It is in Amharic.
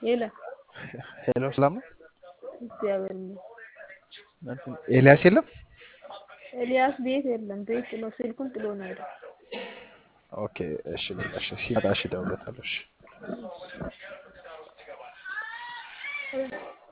የለ ሄሎ ሰላም ነው። እግዚአብሔር ይመስገን። ኤልያስ የለም። ኤልያስ ቤት የለም። ቤት ጥሎ ስልኩን ጥሎ ነው ሄደ። ኦኬ እሺ በቃ እሺ ሲመጣ እሺ እደውልለታለሁ። እሺ እሺ